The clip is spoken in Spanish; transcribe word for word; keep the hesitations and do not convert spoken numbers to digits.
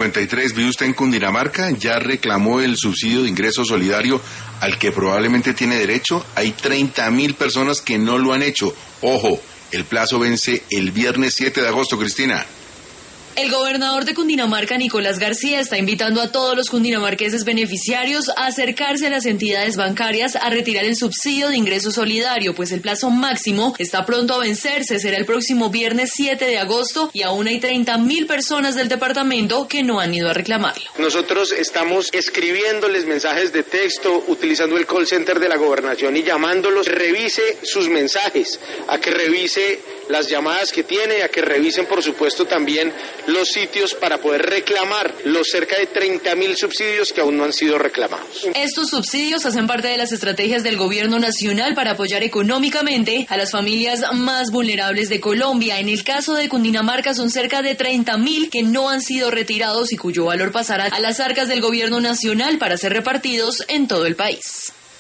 cincuenta y tres, ¿vive usted en Cundinamarca? ¿Ya reclamó el subsidio de ingreso solidario al que probablemente tiene derecho? Hay treinta mil personas que no lo han hecho. Ojo, el plazo vence el viernes siete de agosto, Cristina. El gobernador de Cundinamarca, Nicolás García, está invitando a todos los cundinamarqueses beneficiarios a acercarse a las entidades bancarias a retirar el subsidio de ingreso solidario, pues el plazo máximo está pronto a vencerse, será el próximo viernes siete de agosto y aún hay treinta mil personas del departamento que no han ido a reclamarlo. Nosotros estamos escribiéndoles mensajes de texto, utilizando el call center de la gobernación y llamándolos, revise sus mensajes, a que revise las llamadas que tiene, a que revisen por supuesto también los sitios para poder reclamar los cerca de treinta mil subsidios que aún no han sido reclamados. Estos subsidios hacen parte de las estrategias del gobierno nacional para apoyar económicamente a las familias más vulnerables de Colombia. En el caso de Cundinamarca son cerca de treinta mil que no han sido retirados y cuyo valor pasará a las arcas del gobierno nacional para ser repartidos en todo el país.